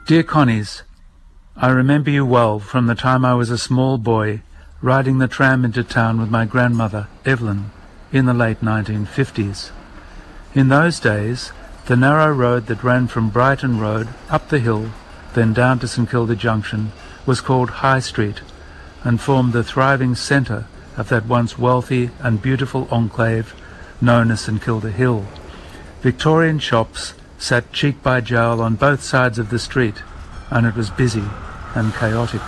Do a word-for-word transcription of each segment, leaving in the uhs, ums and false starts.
Dear Connies, I remember you well from the time I was a small boy riding the tram into town with my grandmother, Evelyn, in the late nineteen fifties. In those days, the narrow road that ran from Brighton Road up the hill, then down to St Kilda Junction, was called High Street and formed the thriving centre of that once wealthy and beautiful enclave known as St Kilda Hill. Victorian shops sat cheek by jowl on both sides of the street, and it was busy and chaotic.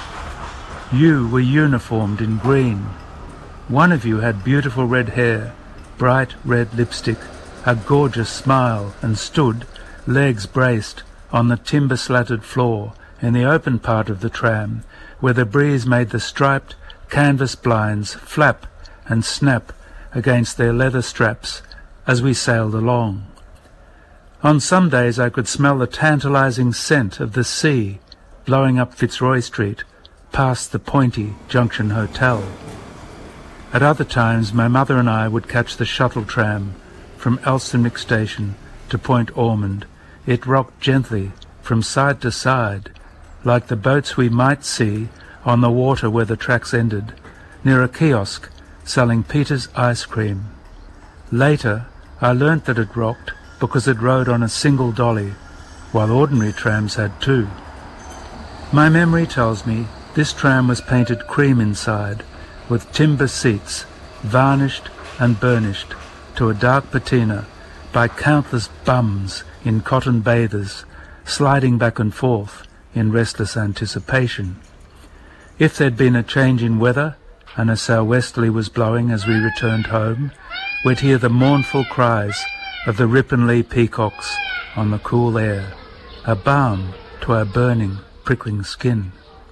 You were uniformed in green. One of you had beautiful red hair, bright red lipstick, a gorgeous smile, and stood, legs braced, on the timber-slatted floor in the open part of the tram, where the breeze made the striped canvas blinds flap and snap against their leather straps as we sailed along. On some days I could smell the tantalizing scent of the sea blowing up Fitzroy Street past the pointy Junction Hotel. At other times my mother and I would catch the shuttle tram from Elsternwick Station to Point Ormond. It rocked gently from side to side, like the boats we might see on the water where the tracks ended, near a kiosk selling Peter's ice cream. Later, I learnt that it rocked because it rode on a single dolly, while ordinary trams had two. My memory tells me this tram was painted cream inside, with timber seats, varnished and burnished to a dark patina by countless bums in cotton bathers, sliding back and forth in restless anticipation. If there'd been a change in weather and a sou'westerly was blowing as we returned home, we'd hear the mournful cries of the Ripponlea peacocks on the cool air, a balm to our burning, prickling skin.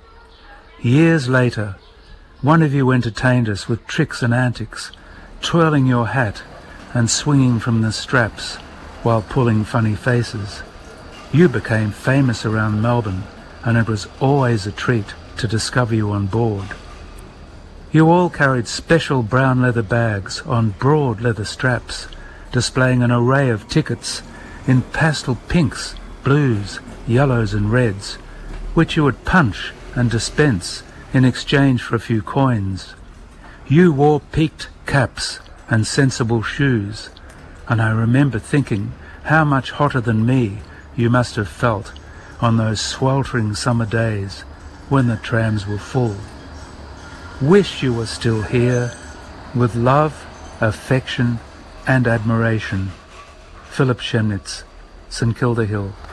Years later, one of you entertained us with tricks and antics, twirling your hat and swinging from the straps while pulling funny faces. You became famous around Melbourne, and it was always a treat to discover you on board. You all carried special brown leather bags on broad leather straps, displaying an array of tickets in pastel pinks, blues, yellows and reds, which you would punch and dispense in exchange for a few coins. You wore peaked caps and sensible shoes, and I remember thinking how much hotter than me you must have felt on those sweltering summer days when the trams were full. Wish you were still here, with love, affection and admiration. Philip Chemnitz, St Kilda Hill.